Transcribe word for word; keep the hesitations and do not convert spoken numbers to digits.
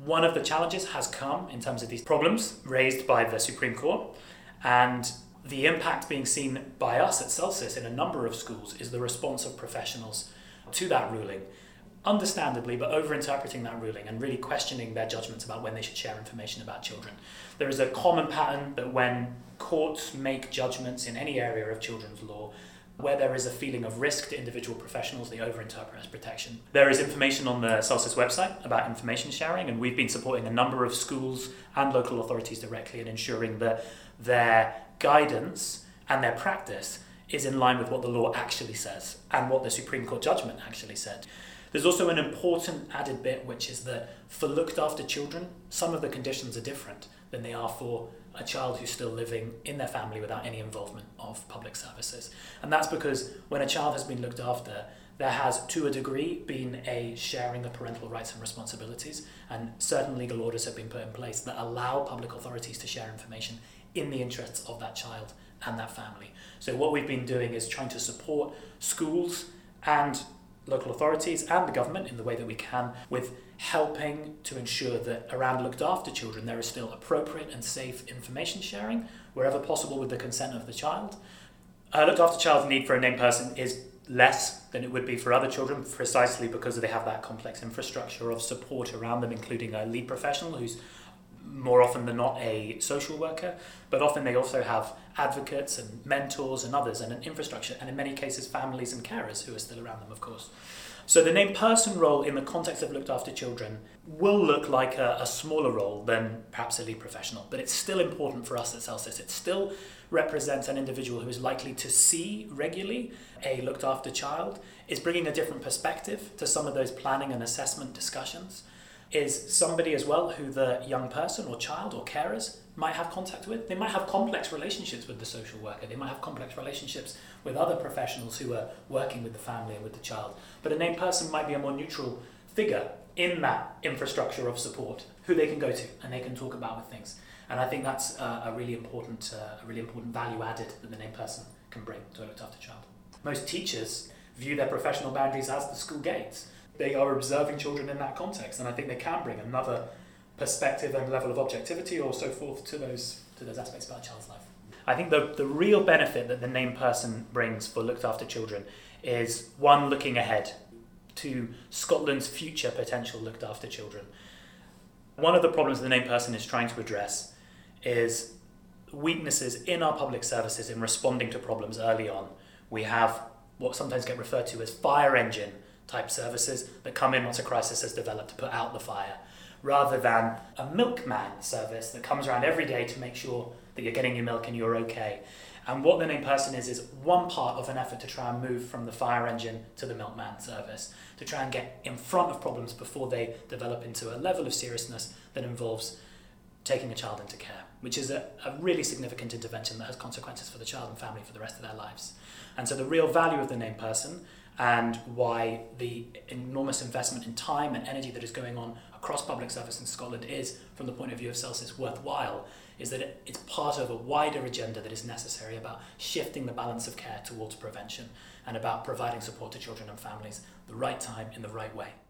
One of the challenges has come in terms of these problems raised by the Supreme Court, and the impact being seen by us at Celsus in a number of schools is the response of professionals to that ruling, understandably, but over-interpreting that ruling and really questioning their judgments about when they should share information about children. There is a common pattern that when courts make judgments in any area of children's law, where there is a feeling of risk to individual professionals, they over-interpret as protection. There is information on the Celsus website about information sharing, and we've been supporting a number of schools and local authorities directly in ensuring that their guidance and their practice is in line with what the law actually says and what the Supreme Court judgment actually said. There's also an important added bit, which is that for looked after children, some of the conditions are different than they are for a child who's still living in their family without any involvement of public services. And that's because when a child has been looked after, there has, to a degree, been a sharing of parental rights and responsibilities, and certain legal orders have been put in place that allow public authorities to share information in the interests of that child and that family. So what we've been doing is trying to support schools and local authorities and the government in the way that we can with helping to ensure that around looked after children there is still appropriate and safe information sharing wherever possible with the consent of the child. A looked after child's need for a named person is less than it would be for other children, precisely because they have that complex infrastructure of support around them, including a lead professional who's more often than not a social worker, but often they also have advocates and mentors and others and an infrastructure, and in many cases families and carers who are still around them, of course. So the named person role in the context of looked after children will look like a, a smaller role than perhaps a lead professional, but it's still important for us at Celsus. It still represents an individual who is likely to see regularly a looked after child, is bringing a different perspective to some of those planning and assessment discussions, is somebody as well who the young person or child or carers might have contact with. They might have complex relationships with the social worker. They might have complex relationships with other professionals who are working with the family and with the child. But a named person might be a more neutral figure in that infrastructure of support who they can go to and they can talk about with things. And I think that's uh, a really important, uh, a really important value added that the named person can bring to a looked after child. Most teachers view their professional boundaries as the school gates. They are observing children in that context, and I think they can bring another perspective and level of objectivity or so forth to those to those aspects about a child's life. I think the, the real benefit that the named person brings for looked after children is, one, looking ahead to Scotland's future potential looked after children. One of the problems the named person is trying to address is weaknesses in our public services in responding to problems early on. We have what sometimes get referred to as fire engine type services that come in once a crisis has developed to put out the fire, rather than a milkman service that comes around every day to make sure that you're getting your milk and you're okay. And what the named person is, is one part of an effort to try and move from the fire engine to the milkman service, to try and get in front of problems before they develop into a level of seriousness that involves taking a child into care, which is a, a really significant intervention that has consequences for the child and family for the rest of their lives. And so the real value of the named person, and why the enormous investment in time and energy that is going on across public service in Scotland is, from the point of view of Celsus, worthwhile, is that it, it's part of a wider agenda that is necessary about shifting the balance of care towards prevention and about providing support to children and families the right time in the right way.